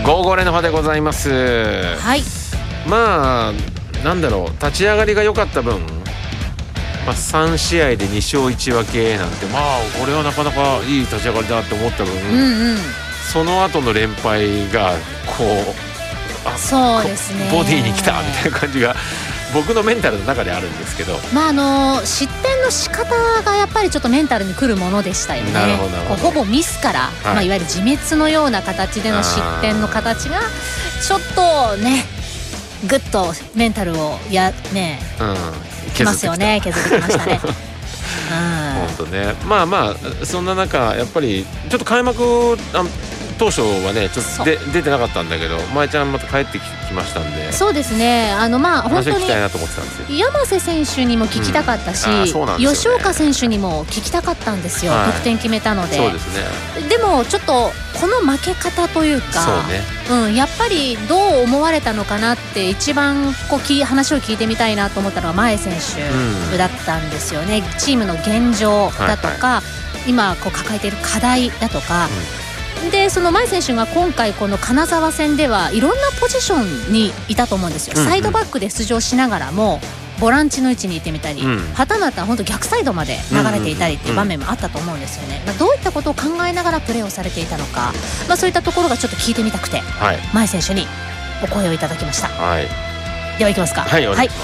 55連覇でございます。 はい。 まあなんだろう、立ち上がりが良かった分、3試合で2勝1分けなんて、これはなかなかいい立ち上がりだって思った分、その後の連敗がこうそうですね、 ボディに来たみたいな感じが僕のメンタルの中であるんですけど、 失点の仕方がやっぱりちょっとメンタルにくるものでしたよね。 なるほどほぼミスから、いわゆる自滅のような形での失点の形がちょっとね、ぐっとメンタルをきますよね。削ってきましたね。 本当ね。そんな中やっぱりちょっと開幕当初はねちょっと出てなかったんだけど、前ちゃんまた帰ってきましたんで、 そうですね、本当に聞きたいなと思ってたんですよ。 山瀬選手にも聞きたかったし、吉岡選手にも聞きたかったんですよ、得点決めたので。 そうですね。 でもちょっとこの負け方というか、やっぱりどう思われたのかなって一番話を聞いてみたいなと思ったのは前選手だったんですよね。チームの現状だとか、今抱えている課題だとか、でその前選手が今回この金沢戦ではいろんなポジションにいたと思うんですよ。サイドバックで出場しながらもボランチの位置にいてみたり、はたまた本当逆サイドまで流れていたりっていう場面もあったと思うんですよね。どういったことを考えながらプレーをされていたのか、そういったところがちょっと聞いてみたくて、前選手にお声をいただきました。ではいきますか。 お願いします。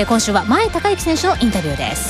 今週は前孝之選手のインタビューです。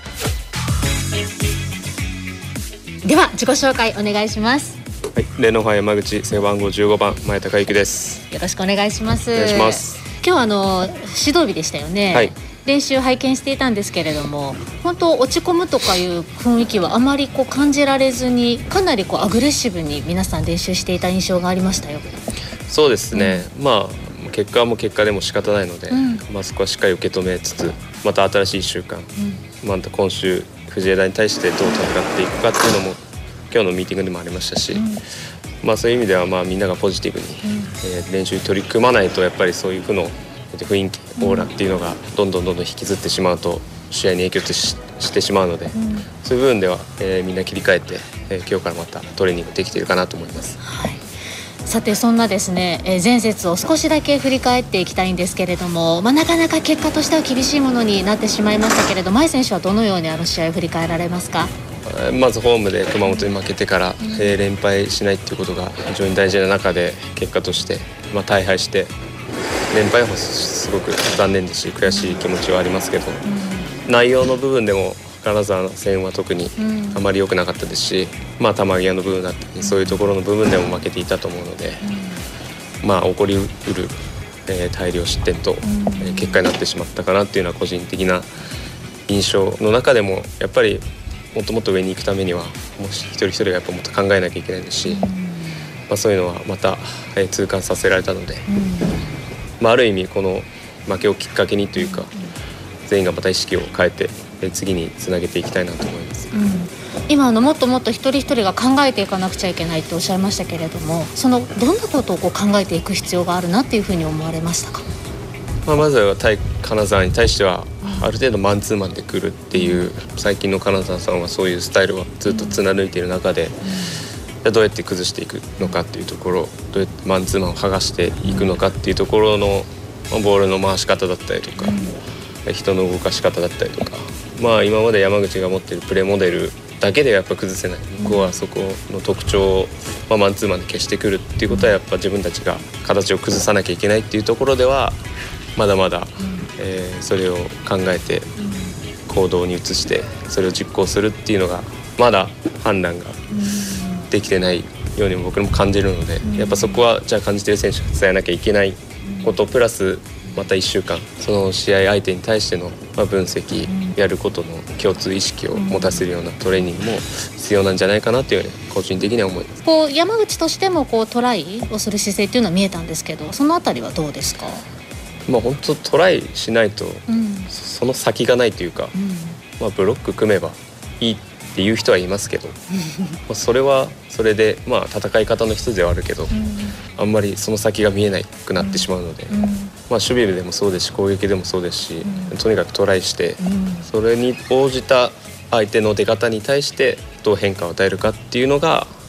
では自己紹介お願いします。 レノファ山口背番号15番前孝之です。 よろしくお願いします。 お願いします。 今日は指導日でしたよね。練習拝見していたんですけれども、本当落ち込むとかいう雰囲気はあまり感じられずに、かなりアグレッシブに皆さん練習していた印象がありましたよ。 そうですね、結果はもう結果でも仕方ないので、そこはしっかり受け止めつつ、また新しい1週間、また今週藤枝に対してどう戦っていくかっていうのも今日のミーティングでもありましたし、そういう意味ではみんながポジティブに、練習に取り組まないと、やっぱりそういう負の雰囲気オーラっていうのがどんどん引きずってしまうと試合に影響してしまうので、そういう部分では、みんな切り替えて、今日からまたトレーニングできているかなと思います。 さてそんなですね、前節を少しだけ振り返っていきたいんですけれども、なかなか結果としては厳しいものになってしまいましたけれど、前選手はどのように試合を振り返られますか？ まずホームで熊本に負けてから、連敗しないっていうことが非常に大事な中で、結果として、大敗して連敗はすごく残念ですし悔しい気持ちはありますけど、内容の部分でも金沢戦は特にあまり良くなかったですし、球際の部分だったりそういうところの部分でも負けていたと思うので、起こりうる、大量失点と、結果になってしまったかなっていうのは個人的な印象の中でも、やっぱりもっともっと上に行くためにはもう一人一人がやっぱもっと考えなきゃいけないですし、そういうのはまた、痛感させられたので、ある意味この負けをきっかけにというか、全員がまた意識を変えて次につなげていきたいなと思います。 今もっともっと一人一人が考えていかなくちゃいけないとおっしゃいましたけれども、どんなことを考えていく必要があるなっていうふうに思われましたか？ まずは対金沢に対してはある程度マンツーマンで来るっていう、最近の金沢さんはそういうスタイルをずっと貫いている中で、どうやって崩していくのかっていうところ、どうやってマンツーマンを剥がしていくのかっていうところの、ボールの回し方だったりとか、人の動かし方だったりとか、今まで山口が持っているプレーモデルだけでやっぱ崩せない、向こうはそこの特徴を、マンツーマンで消してくるっていうことは、やっぱ自分たちが形を崩さなきゃいけないっていうところではまだまだ、それを考えて行動に移してそれを実行するっていうのがまだ判断ができてないように僕も感じるので、やっぱそこはじゃあ感じてる選手が伝えなきゃいけないことプラス、また1週間その試合相手に対しての分析、やることの共通意識を持たせるようなトレーニングも必要なんじゃないかなという個人的には思います。 山口としてもトライをする姿勢っていうのは見えたんですけど、そのあたりはどうですか？ 本当トライしないと、その先がないというか、ブロック組めばいいっていう人はいますけどそれはそれで戦い方の一つではあるけど、あんまりその先が見えなくなってしまうので、守備でもそうですし攻撃でもそうですし、とにかくトライして、それに応じた相手の出方に対してどう変化を与えるかっていうのが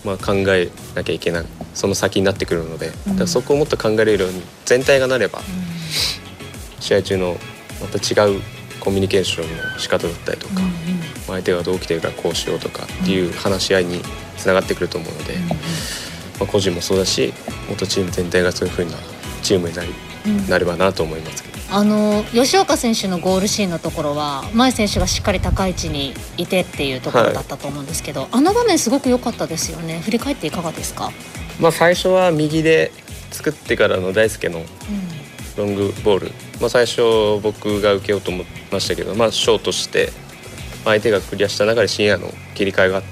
考えなきゃいけないその先になってくるので、だからそこをもっと考えれるように全体がなれば、試合中のまた違うコミュニケーションの仕方だったりとか、相手がどう来てるからこうしようとかっていう話し合いにつながってくると思うので、個人もそうだし元チーム全体がそういう風なチームになればなと思います。 吉岡選手のゴールシーンのところは前選手がしっかり高い位置にいてっていうところだったと思うんですけど、あの場面すごく良かったですよね。振り返っていかがですか？ 最初は右で作ってからの大輔のロングボール、最初僕が受けようと思いましたけど、ショートして相手がクリアした中で深夜の切り替えがあって、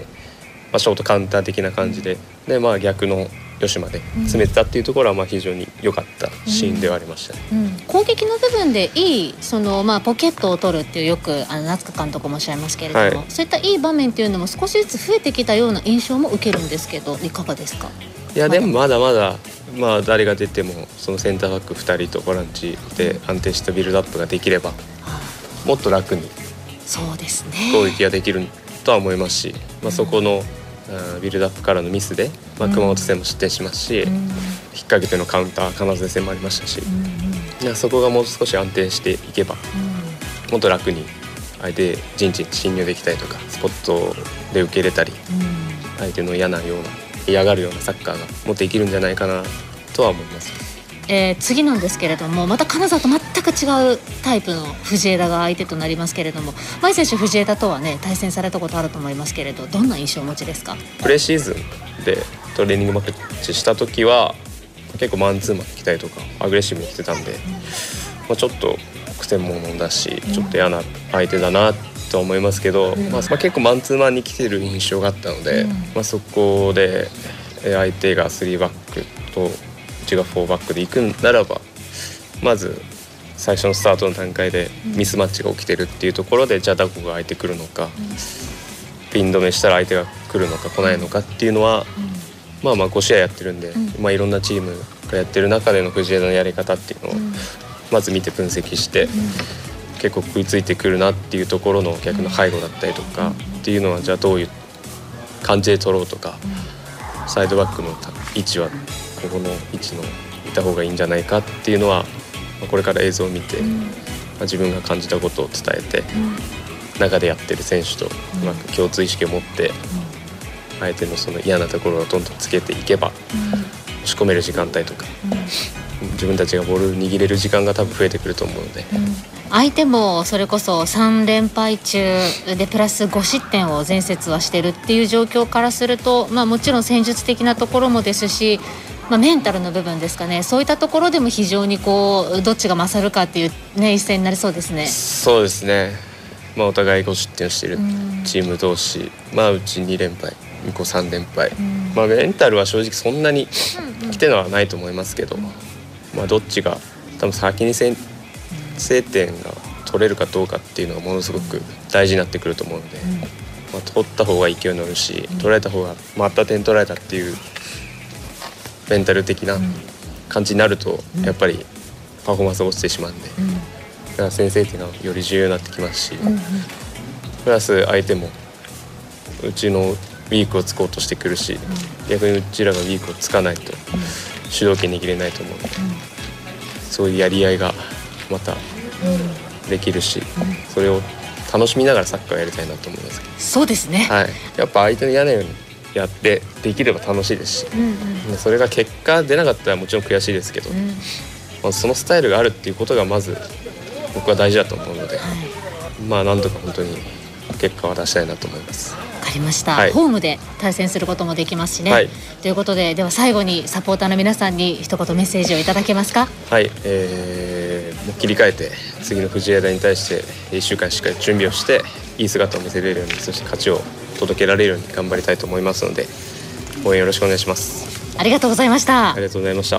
ショートカウンター的な感じで、逆の吉まで詰めてたっていうところは非常に良かったシーンではありましたね。 攻撃の部分でいいポケットを取るっていうよく夏香監督もおっしゃいますけれども、そういったいい場面っていうのも少しずつ増えてきたような印象も受けるんですけど、いかがですか？ いやでもまだまだ、誰が出てもそのセンターバック2人とボランチで安定したビルドアップができれば、もっと楽にそうですね攻撃ができるとは思いますし、そこのビルドアップからのミスで、熊本戦も失点しますし、引っ掛けてのカウンター金沢戦もありましたし、そこがもう少し安定していけば、もっと楽に相手陣地に侵入できたりとかスポットで受け入れたり、相手の嫌がるようなサッカーがもっとできるんじゃないかなとは思います。 次なんですけれども、また金沢と全く違うタイプの藤枝が相手となりますけれども、前選手藤枝とはね対戦されたことあると思いますけれど、どんな印象をお持ちですか？ プレシーズンでトレーニングマッチした時は結構マンツーマン来たりとかアグレッシブに来てたんで、ちょっと癖者だしちょっと嫌な相手だなとは思いますけど、結構マンツーマンに来てる印象があったので、そこで相手が3バックとうちが4バックで行くならば、まず最初のスタートの段階でミスマッチが起きてるっていうところで、じゃあどこが相手来るのか、ピン止めしたら相手が来るのか来ないのかっていうのは、5試合やってるんで、いろんなチームがやってる中での藤枝のやり方っていうのをまず見て分析して、結構食いついてくるなっていうところの逆の背後だったりとかっていうのは、じゃあどういう感じで取ろうとか、サイドバックの位置はここの位置のいた方がいいんじゃないかっていうのは、これから映像を見て、自分が感じたことを伝えて、中でやってる選手とうまく共通意識を持って、相手のその嫌なところをどんどんつけていけば、押し込める時間帯とか、自分たちがボールを握れる時間が多分増えてくると思うので、 相手もそれこそ3連敗中でプラス5失点を前節はしてるっていう状況からすると、もちろん戦術的なところもですし、メンタルの部分ですかね、そういったところでも非常にどっちが勝るかっていう、一戦になりそうですね。 そうですね、お互い5失点してるチーム同士、うち2連敗向こう3連敗、メンタルは正直そんなに来てのはないと思いますけど、どっちが多分先に先制点が取れるかどうかっていうのがものすごく大事になってくると思うので、取った方が勢いに乗るし、取られた方がまた点取られたっていうメンタル的な感じになると、やっぱりパフォーマンスが落ちてしまうんで、だから先制点がより重要になってきますし、プラス相手もうちのウィークをつこうとしてくるし、逆にうちらがウィークをつかないと主導権握れないと思うので、そういうやり合いがまたできるし、それを楽しみながらサッカーをやりたいなと思いますけど。 そうですね、 やっぱ相手の嫌なようにやってできれば楽しいですし、それが結果出なかったらもちろん悔しいですけど、そのスタイルがあるっていうことがまず僕は大事だと思うので、なんとか本当に結果は出したいなと思います。 わかりました、ホームで対戦することもできますしね、ということで、では最後にサポーターの皆さんに一言メッセージをいただけますか？ もう切り替えて次の藤枝に対して1週間しっかり準備をしていい姿を見せれるように、そして勝ちを届けられるように頑張りたいと思いますので、応援よろしくお願いします。 ありがとうございました。 ありがとうございました。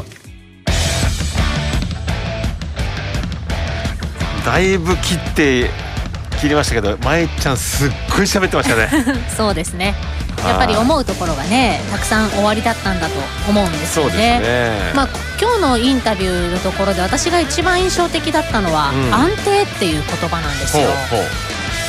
だいぶ切りましたけど、まえちゃんすっごい喋ってましたね。 そうですね、やっぱり思うところがねたくさん終わりだったんだと思うんですよね。 そうですね。 今日のインタビューのところで私が一番印象的だったのは、安定っていう言葉なんですよ。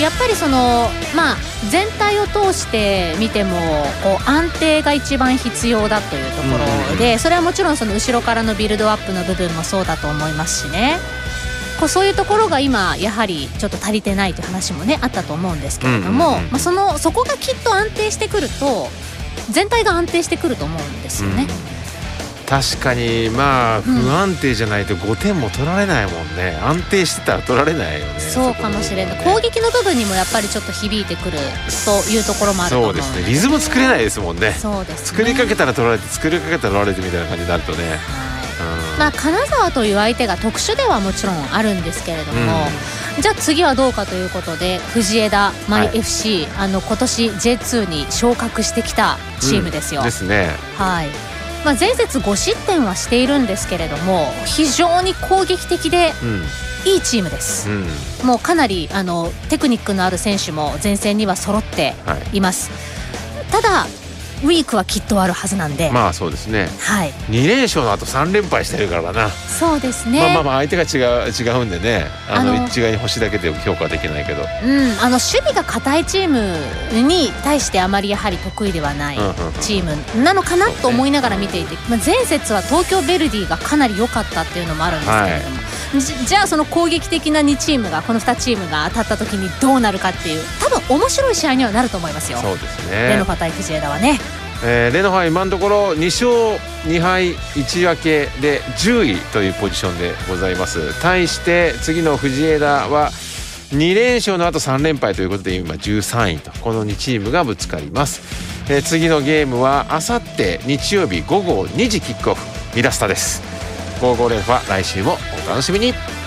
やっぱりその全体を通して見てもこう安定が一番必要だというところで、それはもちろんその後ろからのビルドアップの部分もそうだと思いますしね。こうそういうところが今やはりちょっと足りてないという話もねあったと思うんですけれども、そこがきっと安定してくると全体が安定してくると思うんですよね。 確かに不安定じゃないと5点も取られないもんね。安定してたら取られないよね。 そうかもしれない。攻撃の部分にもやっぱりちょっと響いてくるというところもあると思うんです。 そうですね。リズム作れないですもんね。 そうですね。作りかけたら取られて作りかけたら取られてみたいな感じになるとね、 金沢という相手が特殊ではもちろんあるんですけれども、じゃあ次はどうかということで藤枝マイ FC、今年 J2 に昇格してきたチームですよ。 ですね。 はい。前節5失点はしているんですけれども非常に攻撃的でいいチームです、もうかなりテクニックのある選手も前線には揃っています、ただウィークはきっとあるはずなんで。 そうですね、 2 連勝の後3連敗してるからな。 そうですね。 相手が違うんでね、一概に星だけで評価はできないけど、 守備が堅いチームに対してあまりやはり得意ではないチームなのかなと思いながら見ていて、前節は東京ヴェルディがかなり良かったっていうのもあるんですけれども、じゃあその攻撃的な2チームがこの2チームが当たった時にどうなるかっていう多分面白い試合にはなると思いますよ。 そうですね。 レノファ対藤枝はね、 レノファ今のところ2勝2敗1分けで10位というポジションでございます。対して次の藤枝は2連勝の後3連敗ということで今13位と、この2チームがぶつかります。次のゲームはあさって日曜日午後2時キックオフミラスタです。55連覇来週もお楽しみに。